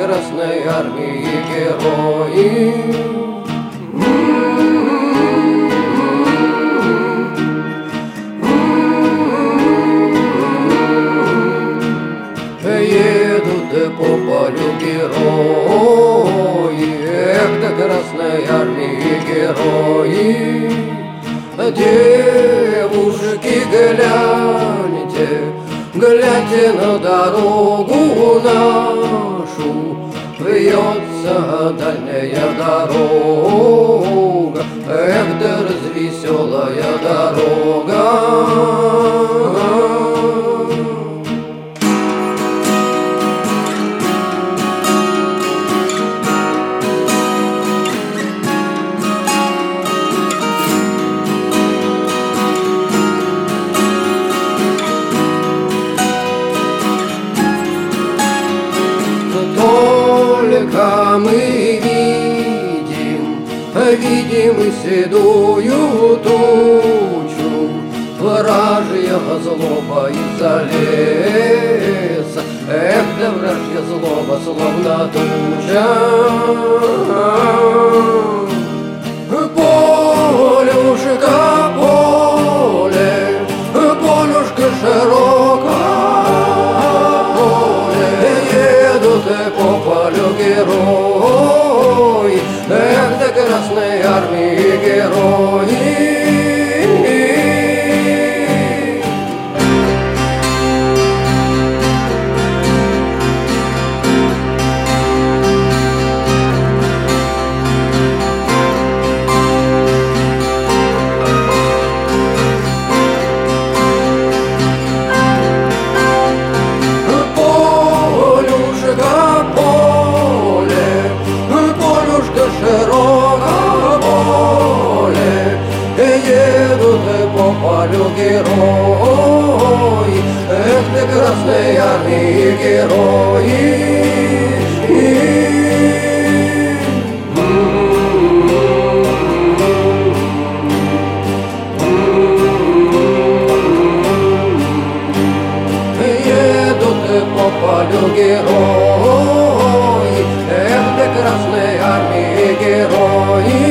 Красной Армии герои. Едут по полю герои, эх, до Красной Армии герои. Девушки, гляньте, гляньте на дорогу нашу, вьется дальняя дорога, эх, да развеселая дорога. Только мы видим и седую тучу, вражья злоба из-за леса, эх, да вражья злоба словно туча. Полюшка, поле, полюшка широкое, едут по полю герои, эх, до Красной Армии герои. По полю герои, эх, до Красной Армии герои. Едут по полю герои, эх, до Красной Армии герои.